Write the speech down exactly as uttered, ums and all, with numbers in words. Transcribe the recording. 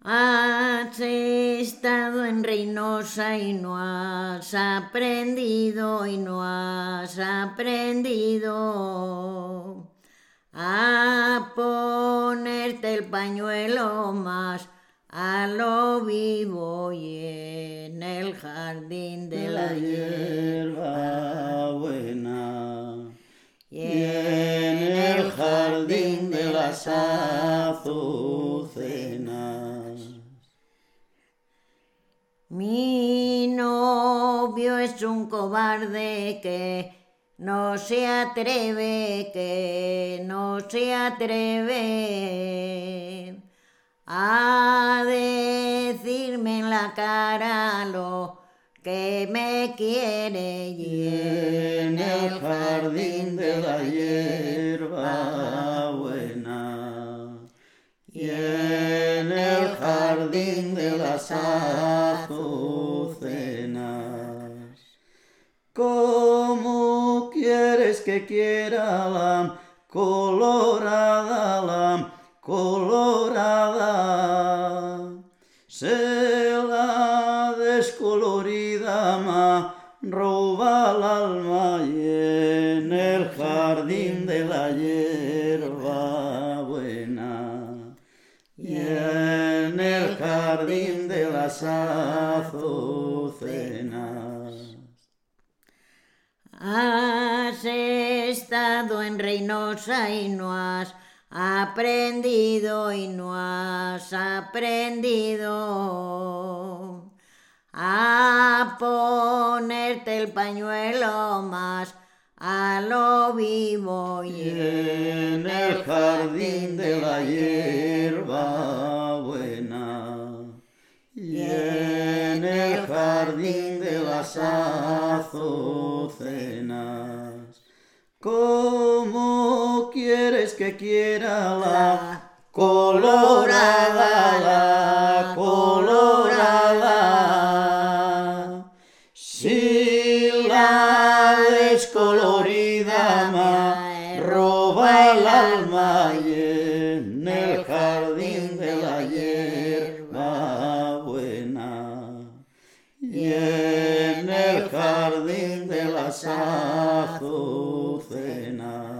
Has estado en Reynosa y no has aprendido y no has aprendido a ponerte el pañuelo más a lo vivo y en el jardín de la, la hierba buena y en el jardín de las azucenas. Mi novio es un cobarde que no se atreve, que no se atreve a decirme en la cara lo que me quiere y en el jardín de la hierba buena y en el jardín de las azucenas. ¿Cómo quieres que quiera la colorada, la colorada? Se la descolorida ma roba el alma y en el jardín de la hierba buena y en el jardín de las azucenas. Has estado en Reynosa y no has aprendido y no has aprendido a ponerte el pañuelo más a lo vivo y en el jardín de la hierba buena y en el jardín de las azucenas. ¿Cómo quieres que quiera la colorada, la colorada? Si la descolorida me roba el alma y en el jardín de la hierba buena y en el jardín de las azucenas.